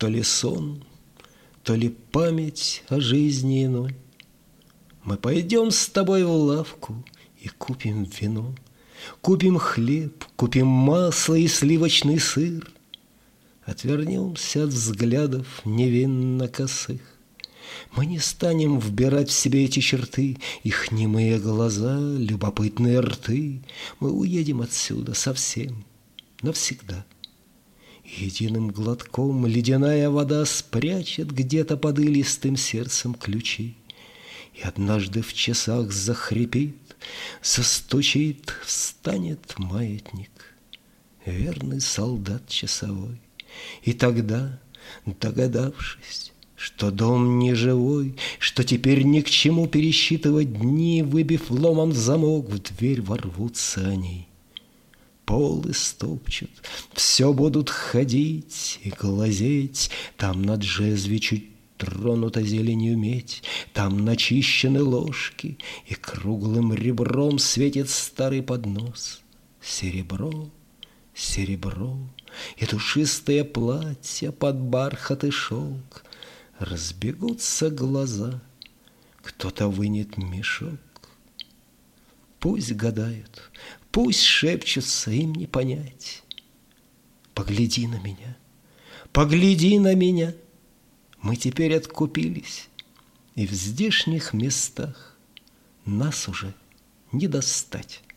То ли сон, то ли память о жизни иной. Мы пойдем с тобой в лавку и купим вино, купим хлеб, купим масло и сливочный сыр, отвернемся от взглядов невинно косых. Мы не станем вбирать в себе эти черты, их немые глаза, любопытные рты. Мы уедем отсюда совсем, навсегда. Единым глотком ледяная вода спрячет где-то под илистым сердцем ключи. И однажды в часах захрипит, застучит, встанет маятник, верный солдат часовой. И тогда, догадавшись, что дом не живой, что теперь ни к чему пересчитывать дни, выбив ломом замок, в дверь ворвутся они. Пол истопчут, все будут ходить и глазеть. Там на джезве чуть тронута зеленью медь, там начищены ложки, и круглым ребром светит старый поднос. Серебро, серебро, и душистые платья под бархат и шелк. Разбегутся глаза, кто-то вынет мешок. Пусть гадают, пусть шепчутся, им не понять. Погляди на меня, погляди на меня. Мы теперь откупились, и в здешних местах нас уже не достать.